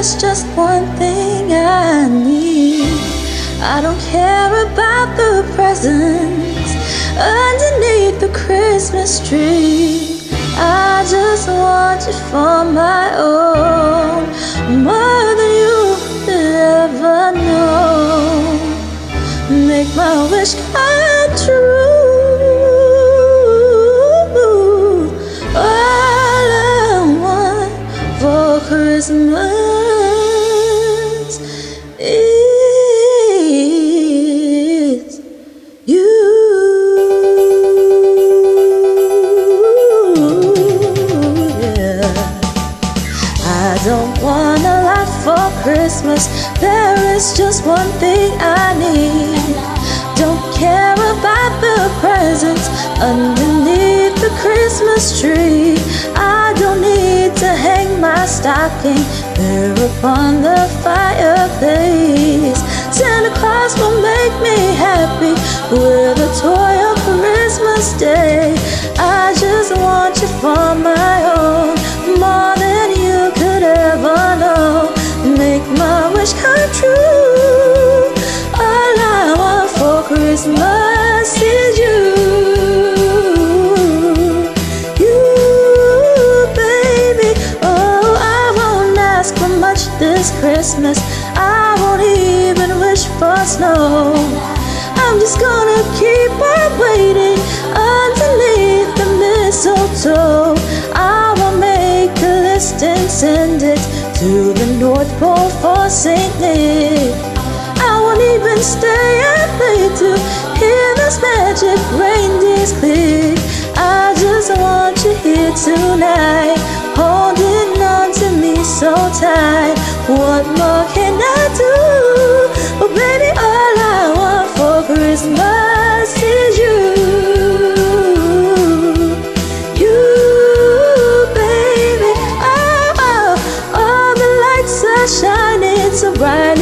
is just one thing I need. I don't care about the presents underneath the Christmas tree. I just want you for my own, more than you could ever know. Make my wish come true. All I want for Christmas is you. Yeah. I don't want a lot for Christmas. There is just one thing I need. Don't care about the presents underneath the Christmas tree. I don't need to hang my stocking there upon the fireplace. Santa Claus will make me happy with a toy on Christmas Day. I just want you for my own, more than you could ever know. Make my wish come true. All I want for Christmas is you. You, baby. Oh, I won't ask for much this Christmas. I won't even wish for snow. I'm just gonna keep on waiting underneath the mistletoe. I will make a list and send it to the North Pole for St. Nick. I won't even stay up late to hear those magic reindeers click. I just want you here tonight, holding on to me so tight. What more can I do? Oh baby, all I want for Christmas is you. You, baby. Oh, oh, all the lights are shining so bright